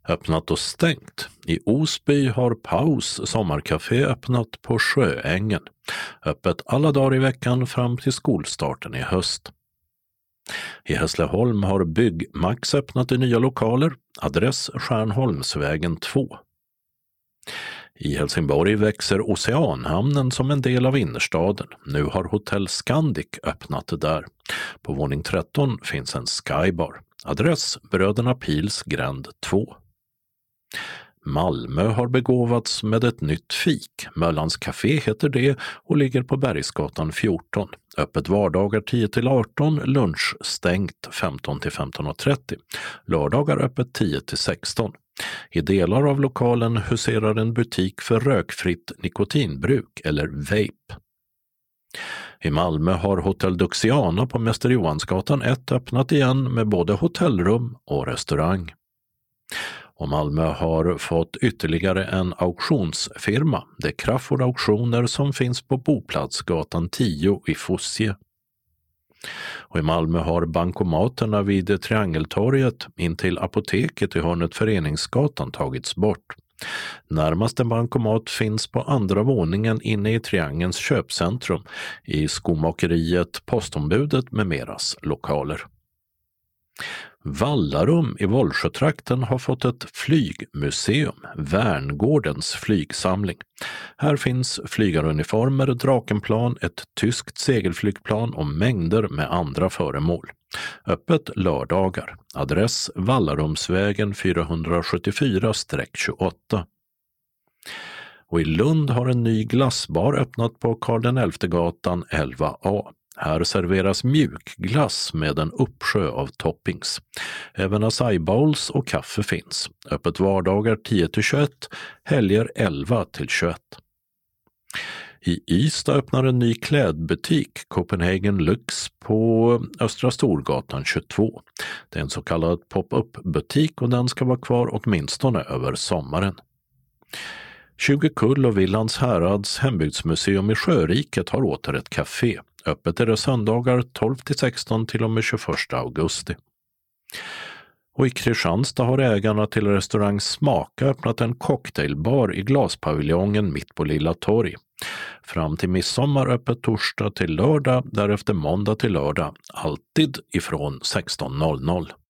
Öppnat och stängt. I Osby har Paus sommarkafé öppnat på Sjöängen. Öppet alla dagar i veckan fram till skolstarten i höst. I Hässleholm har Byggmax öppnat i nya lokaler. Adress Stjärnholmsvägen 2. I Helsingborg växer Oceanhamnen som en del av innerstaden. Nu har Hotell Scandic öppnat där. På våning 13 finns en Skybar. Adress Bröderna Pils gränd 2. Malmö har begåvats med ett nytt fik. Möllans Café heter det och ligger på Bergsgatan 14. Öppet vardagar 10-18, lunch stängt 15-15.30. Lördagar öppet 10-16. I delar av lokalen huserar en butik för rökfritt nikotinbruk eller vape. I Malmö har Hotell Duxiana på Mäster Johansgatan 1 öppnat igen med både hotellrum och restaurang. Och Malmö har fått ytterligare en auktionsfirma, det är Crafoord Auktioner som finns på Boplatsgatan 10 i Fosie. Och i Malmö har bankomaterna vid Triangeltorget in till apoteket i hörnet Föreningsgatan tagits bort. Närmaste bankomat finns på andra våningen inne i Triangelns köpcentrum i skomakeriet, postombudet med meras lokaler. Vallarum i Vollsjötrakten har fått ett flygmuseum, Värngårdens flygsamling. Här finns flygaruniformer, Drakenplan, ett tyskt segelflygplan och mängder med andra föremål. Öppet lördagar. Adress Vallarumsvägen 474-28. Och i Lund har en ny glassbar öppnat på Karl XI-gatan 11A. Här serveras mjukglass med en uppsjö av toppings. Även acai bowls och kaffe finns. Öppet vardagar 10-21, helger 11-21. I Ystad öppnar en ny klädbutik, Copenhagen Lux, på Östra Storgatan 22. Det är en så kallad pop-up-butik och den ska vara kvar åtminstone över sommaren. 20 Kull och Villans Härads hembygdsmuseum i Sjöriket har åter ett café. Öppet är det söndagar 12-16 till och med 21 augusti. Och i Kristianstad har ägarna till restaurang Smaka öppnat en cocktailbar i glaspaviljongen mitt på Lilla torg. Fram till midsommar öppet torsdag till lördag, därefter måndag till lördag, alltid ifrån 16:00.